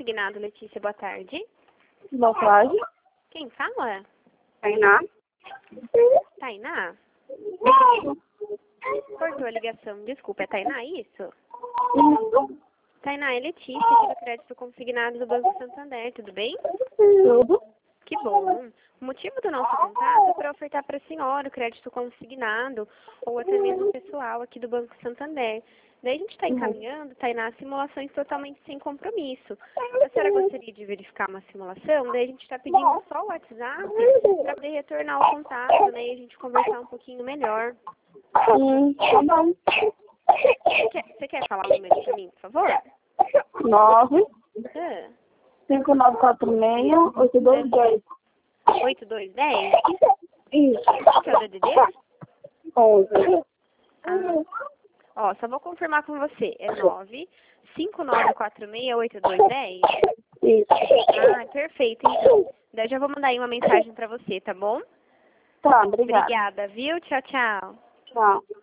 consignado, Letícia, boa tarde. Boa tarde. Quem fala? Tainá. Tainá? Cortou a ligação, desculpa, é Tainá isso? Tainá, é Letícia, aqui do Crédito Consignado do Banco Santander, tudo bem? Tudo. Que bom. O motivo do nosso contato é para ofertar para a senhora o crédito consignado ou até mesmo pessoal aqui do Banco Santander. Daí a gente está encaminhando, Tainá, simulações totalmente sem compromisso. A senhora gostaria de verificar uma simulação? Daí a gente está pedindo só o WhatsApp para poder retornar o contato, né? E a gente conversar um pouquinho melhor. Tá bom. Você quer falar o número para mim, por favor? 9 Ah, 5946 822. 8210? Isso. Qual que é o DDD? 11. Ó, só vou confirmar com você. É 959468210? Isso. Ah, perfeito, então. Daí eu já vou mandar aí uma mensagem pra você, tá bom? Tá, obrigada. Obrigada, viu? Tchau, tchau. Tchau.